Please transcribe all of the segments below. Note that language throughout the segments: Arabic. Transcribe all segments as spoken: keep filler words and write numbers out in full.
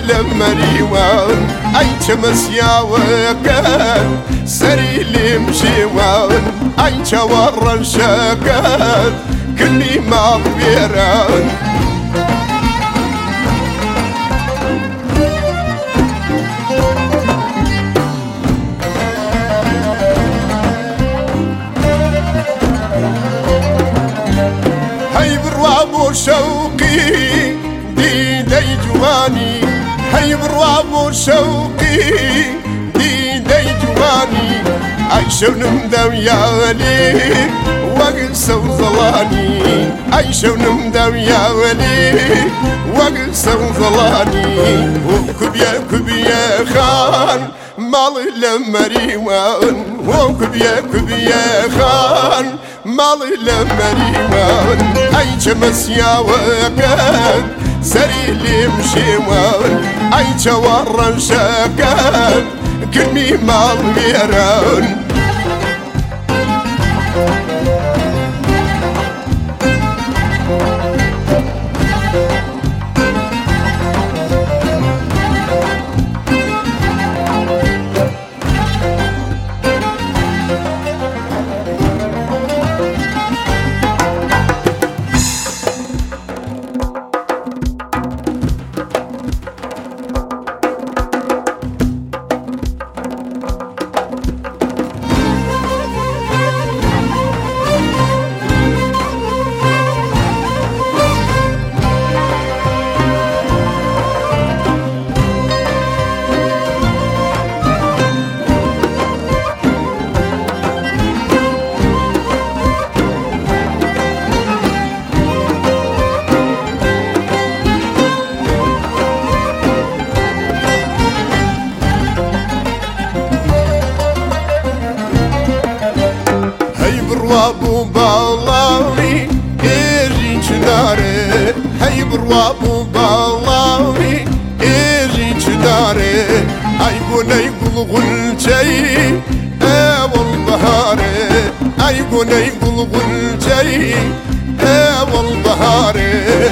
لمريوان أي تمسياوكان سري لمشيوان أي تورن شكان كلي ما بيران هاي برواب وشوقي دي دي جواني هاي برواب وشوقي دي دي جواني عايشة ونمداويالي وقسى وظلاني عايشة ونمداويالي وقسى وظلاني وكبيا كبيا خان مال لمريوان وكبيا كبيا خان مال لمريوان أي جمسيا وكان سري لمشيوان أي جوارن شكان كلمي مال ميران بروابو بالاوي إيري جناري هاي بروابو بالاوي إيري جناري أي بني قلقل جاي أول بهاري أي بني قلقل جاي أول بهاري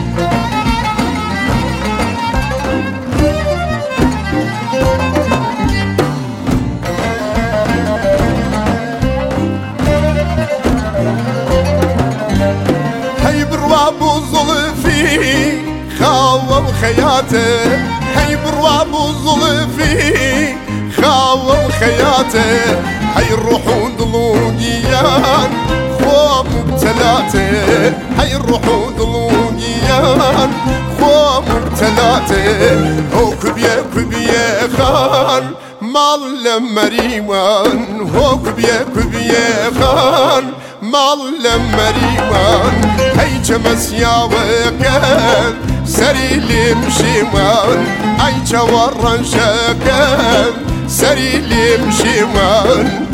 بروابو ظلفي خاوة وخياته هاي بروابو ظلفي خاوة وخياته هاي الروحون ضلوقيان خوا مبتلاته هاي الروحون ضلوقيان خوا مبتلاته هو كبيا كبيا خان مال لمريوان هو كبيا كبيا خان مال لمريوان هاي جمسيا وكان سري لمشيوان أي جوارن شكان سري لمشيوان